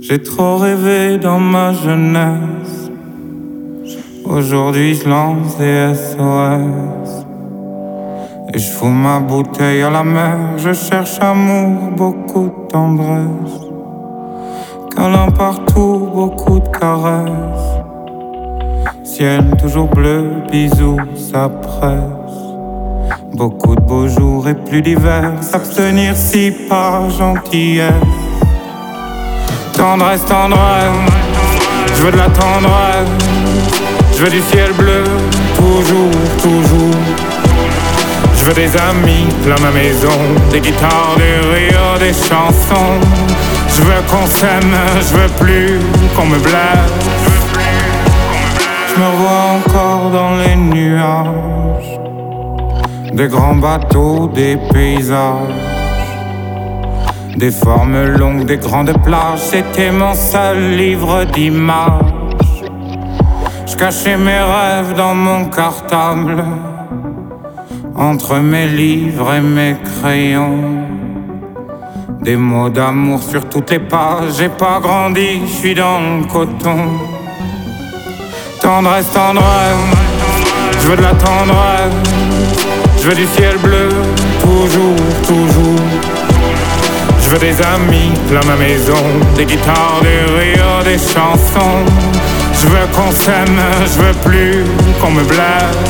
J'ai trop rêvé dans ma jeunesse. Aujourd'hui je lance des SOS. Et je fous ma bouteille à la mer. Je cherche amour, beaucoup de tendresse. Câlin partout, beaucoup de caresses. Ciel toujours bleu, bisous, ça presse. Beaucoup de beaux jours et plus d'hiver. S'abstenir si pas gentillesse. Tendresse, tendresse, je veux de la tendresse. Je veux du ciel bleu, toujours, toujours. Je veux des amis plein ma maison, des guitares, des rires, des chansons. Je veux qu'on s'aime, je veux plus qu'on me blesse. Je me revois encore dans les nuages, des grands bateaux, des paysages, des formes longues, des grandes plages. C'était mon seul livre d'images. Je cachais mes rêves dans mon cartable, entre mes livres et mes crayons. Des mots d'amour sur toutes les pages. J'ai pas grandi, je suis dans le coton. Tendresse, tendresse, je veux de la tendresse. Je veux du ciel bleu, toujours, toujours. Je veux des amis plein ma maison, des guitares, des rires, des chansons. Je veux qu'on s'aime, je veux plus qu'on me blesse.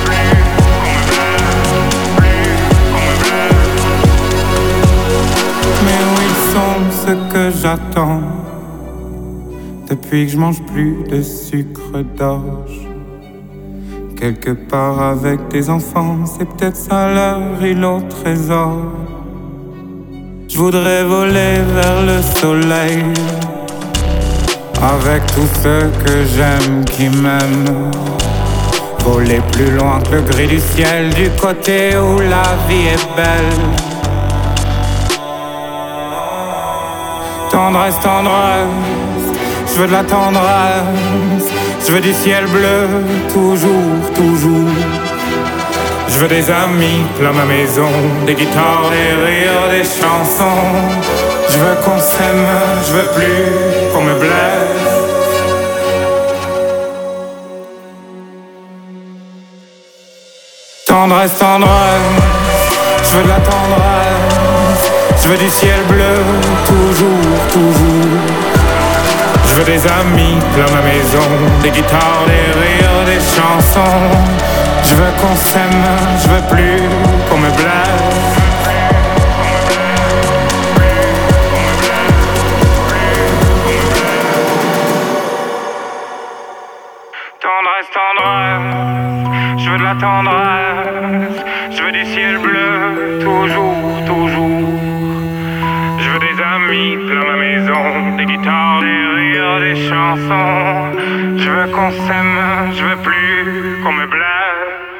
Mais où ils sont ceux que j'attends depuis que je mange plus de sucre d'orge? Quelque part avec des enfants, c'est peut-être ça leur île au trésor. Je voudrais voler vers le soleil avec tous ceux que j'aime qui m'aiment. Voler plus loin que le gris du ciel, du côté où la vie est belle. Tendresse, tendresse, je veux de la tendresse. Je veux du ciel bleu, toujours, toujours. Je veux des amis plein ma maison, des guitares, des rires, des chansons. Je veux qu'on s'aime, je veux plus qu'on me blesse. Tendresse, tendresse, je veux de la tendresse. Je veux du ciel bleu, toujours, toujours. Je veux des amis plein ma maison, des guitares, des rires, des chansons. Je veux qu'on s'aime, je veux plus qu'on me blesse. Tendresse, tendresse, je veux de la tendresse. Je veux du ciel bleu, toujours, toujours. Je veux des amis plein ma maison, des guitares, des rires, des chansons. Je veux qu'on s'aime, je veux plus qu'on me blesse.